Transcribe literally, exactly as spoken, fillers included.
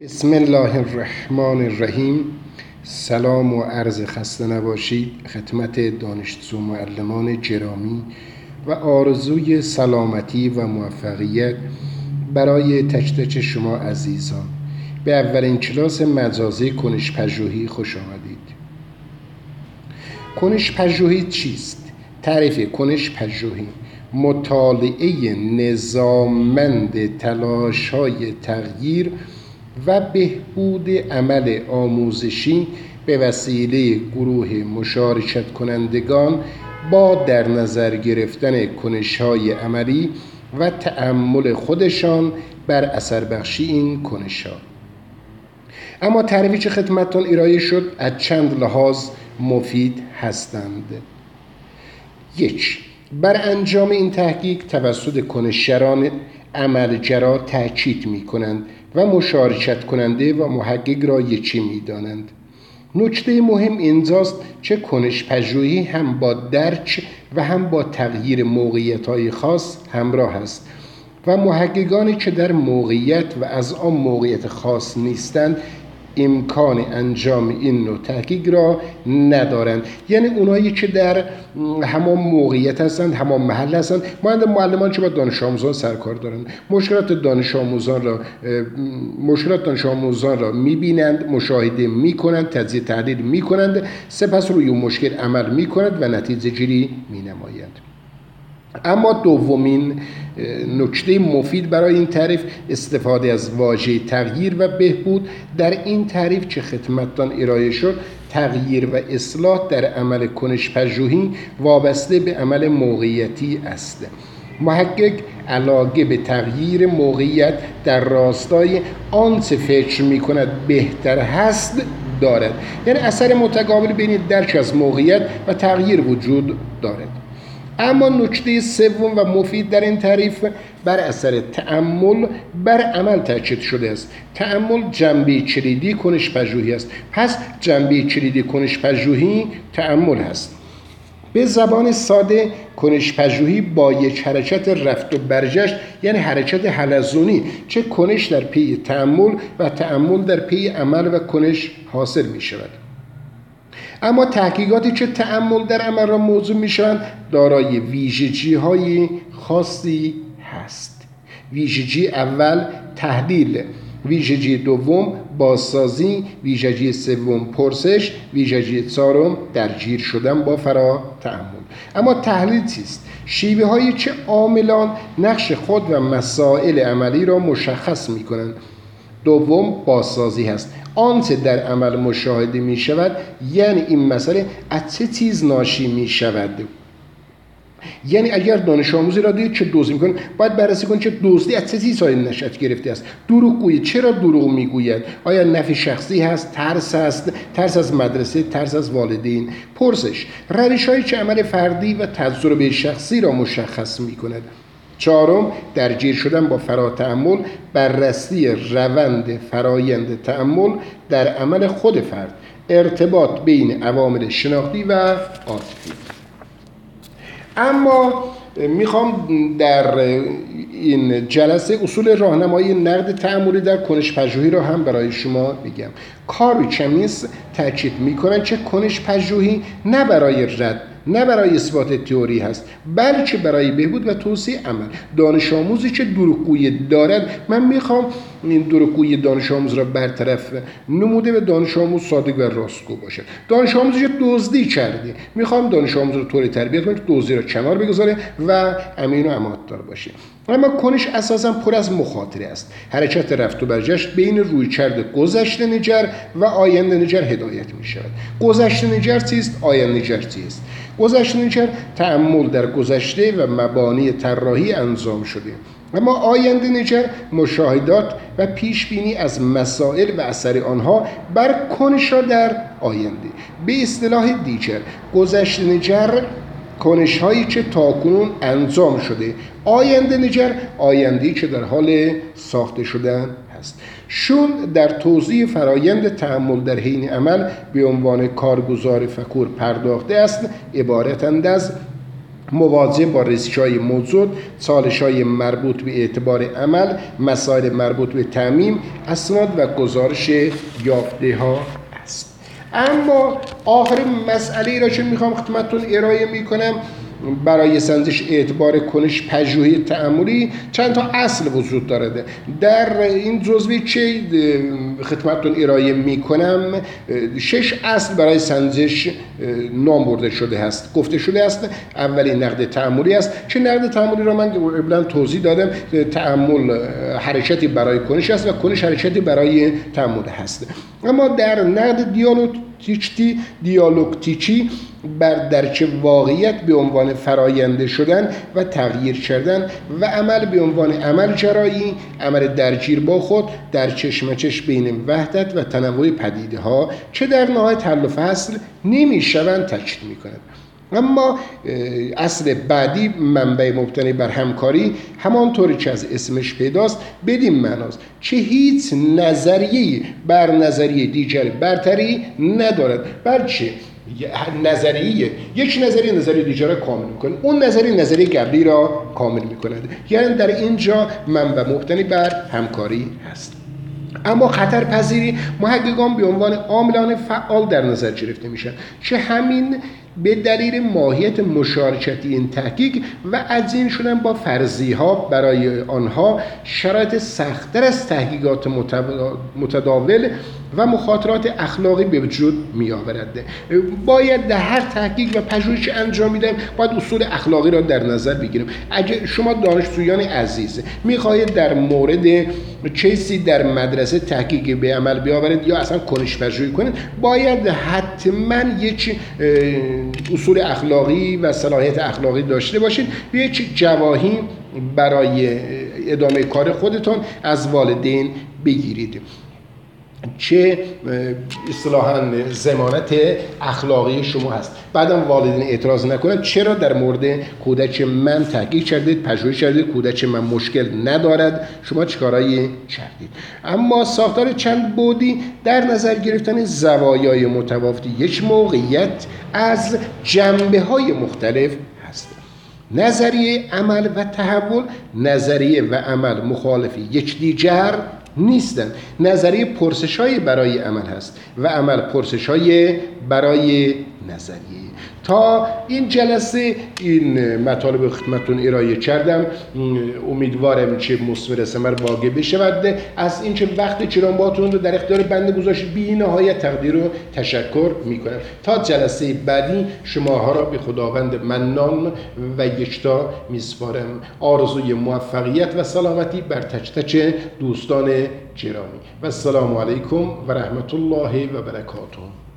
بسم الله الرحمن الرحیم. سلام و عرض خسته نباشید خدمت دانشجو معلمان گرامی و آرزوی سلامتی و موفقیت برای تک تک شما عزیزان. به اولین کلاس مجازی کنش پژوهی خوش آمدید. کنش پژوهی چیست؟ تعریف کنش پژوهی: مطالعه نظاممند تلاش‌های تغییر و بهبود عمل آموزشی به وسیله گروه مشارکت کنندگان با در نظر گرفتن کنش‌های عملی و تأمل خودشان بر اثر بخشی این کنش‌ها. اما تعریفی که خدمتتان ارائه شد از چند لحاظ مفید هستند. یک، بر انجام این تحقیق توسط کنشگران عملگرا تاکید می کنند و مشارکت کننده و محقق را یکی می دانند. نکته مهم اینجاست که کنش پژوهی هم با درک و هم با تغییر موقعیت‌های خاص همراه است و محققانی که در موقعیت و از آن موقعیت خاص نیستند امکان انجام این نوع تحقیق را ندارند. یعنی اونایی که در همان موقعیت هستند، همان محل هستند، مانند معلمان که با دانش آموزان سرکار دارند، مشکلات دانش آموزان را مشکلات دانش آموزان را می‌بینند، مشاهده می‌کنند، تجزیه تحلیل می‌کنند، سپس روی اون مشکل عمل می‌کنند و نتیجه گیری می‌نمایند. اما دومین نکته مفید برای این تعریف استفاده از واژه تغییر و بهبود. در این تعریف که خدمتتان ارائه شد، تغییر و اصلاح در عمل کنش پژوهی وابسته به عمل موقعیتی است. محقق علاقه به تغییر موقعیت در راستای آنچه فکر می‌کند بهتر هست دارد. یعنی اثر متقابل بین درک از موقعیت و تغییر وجود دارد. اما نکته سوم و مفید در این تعریف بر اثر تأمل بر عمل تاکید شده است. تأمل جنبه کلیدی کنش پژوهی است. پس جنبه کلیدی کنش پژوهی تأمل است. به زبان ساده کنش پژوهی با یک حرکت رفت و برگشت، یعنی حرکت حلزونی، چه کنش در پی تأمل و تأمل در پی عمل و کنش حاصل می شود. اما تحقیقاتی که تأمل در عمل را موضوع میشوند دارای ویژگی‌های خاصی هست. ویژگی اول تحلیل، ویژگی دوم بازسازی، ویژگی سوم پرسش، ویژگی چهارم درگیر شدن با فرا تأمل. اما تحلیل چیست؟ شیوه هایی که عاملان نقش خود و مسائل عملی را مشخص می کنند. دوم بازسازی هست، آنچه در عمل مشاهده می شود، یعنی این مسئله از چه چیز ناشی می شود. یعنی اگر دانش آموزی را دید که دزدی میکنه، باید بررسی کنید که دزدی از چه چیزهایی نشأت گرفته است. دروغگویی چرا دروغ میگوید؟ آیا نفی شخصی هست، ترس است، ترس از مدرسه، ترس از والدین؟ پرسش، روش‌هایی که عمل فردی و تجربه شخصی را مشخص میکند. چهارم درگیر شدن با فراتأمل، بررسی روند فرایند تأمل در عمل خود فرد، ارتباط بین عوامل شناختی و عاطفی. اما میخوام در این جلسه اصول راهنمایی نقد تأملی در کنش پژوهی را هم برای شما بگم. کارل چمیس تاکید میکنند که کنش پژوهی نه برای رد، نه برای اثبات تئوری هست، بلکه برای بهبود و توسعه عمل. دانش آموزی که دروغگویی دارد، من میخوام این دروغگویی دانش آموز را برطرف نموده و دانش آموز صادق و راستگو باشه. دانش آموزی که دزدی کرده، میخوام دانش آموز رو طوری تربیت کنم که دزدی را کنار بگذاره و امین و امانتدار باشه. اما کنش اساساً پر از مخاطره است. حرکت رفت و برگشت بین رویکرد گذشته نگر و آینده نگر هدایت می شود. گذشته نگر چیست؟ آینده نگر چیست؟ گذشته نگر تأمل در گذشته و مبانی طراحی انجام شده، اما آینده نگر مشاهدات و پیش بینی از مسائل و اثر آنها بر کنش‌ها در آینده. به اصطلاح دیگر گذشته نگر کنش هایی که تاکنون انجام شده، آینده نگر آینده‌ای که در حال ساخته شدن هست. شون در توضیح فرایند تأمل در حین عمل به عنوان کارگزار فکور پرداخته است، عبارتند از مواظب با ریسک‌های موجود، چالش‌های مربوط به اعتبار عمل، مسائل مربوط به تعمیم اسناد و گزارش یافته‌ها است. اما آخرین مسئله را که میخوام خدمتتون ارائه میکنم برای سنجش اعتبار کنش پژوهی تأملی چند تا اصل وجود دارد. در این جزوه که خدمتتون ارائه میکنم شش اصل برای سنجش نام برده شده است، گفته شده است. اولی نقد تأملی است که نقد تأملی را من قبلا توضیح دادم. تأمل حرکتی برای کنش است و کنش حرکتی برای تأمل هست. اما در نقد دیالکتیکی دیالکتیکی بر درک واقعیت به عنوان فراینده شدن و تغییر کردن و عمل به عنوان عمل جرایی، عمل درگیر با خود در چشمچش بین وحدت و تنوع پدیده ها که در نهایت حل و فصل نمی شوند تاکید می کند. اما اصل بعدی منبع مبتنی بر همکاری همانطوری که از اسمش پیداست بدین معناست که هیچ نظریه بر نظریه دیگر برتری ندارد، بلکه نظریه یک نظریه نظریه دیگر را کامل میکنه، اون نظریه نظریه قبلی را کامل میکند. یعنی در اینجا منبع مبتنی بر همکاری هست. اما خطرپذیری محققان به عنوان عاملان فعال در نظر گرفته میشن که همین به دلیل ماهیت مشارکتی این تحقیق و عجین شدن با فرضیه ها برای آنها شرایط سخت‌تر از تحقیقات متداول و مخاطرات اخلاقی به وجود می آورد. باید در هر تحقیق و پژوهشی که انجام میدیم باید اصول اخلاقی را در نظر بگیریم. اگر شما دانشجویان عزیز میخواهید در مورد کیسی در مدرسه تحقیق به عمل بیاورید یا اصلا کنش پژوهی کنید، باید حتما یک اصول اخلاقی و صلاحیت اخلاقی داشته باشید و یک جواهی برای ادامه کار خودتون از والدین بگیرید که اصطلاحاً ضمانت اخلاقی شما هست. بعدم والدین اعتراض نکنند چرا در مورد کودک من تحقیق کردید، پژوهش کردید، کودک من مشکل ندارد، شما چیکارایی کردید. اما ساختار چند بعدی در نظر گرفتن زوایای متفاوتی یک موقعیت از جنبه‌های مختلف هست. نظریه عمل و تحول، نظریه و عمل مخالف یکدیگر نیستند. نظریه پرسش‌های برای عمل هست و عمل پرسش‌های برای نظریه. تا این جلسه این مطالب خدمتتون ارائه کردم، امیدوارم که مثمر ثمر واقع بشود. از اینکه وقت گرانبهاتون رو در اختیار بنده گذاشت بی نهایت تقدیر و تشکر میکنم. تا جلسه بعدی شماها را به خداوند منان و یکتا میسپارم. آرزوی موفقیت و سلامتی بر تک تک دوستان گرامی و السلام علیکم و رحمت الله و برکاته.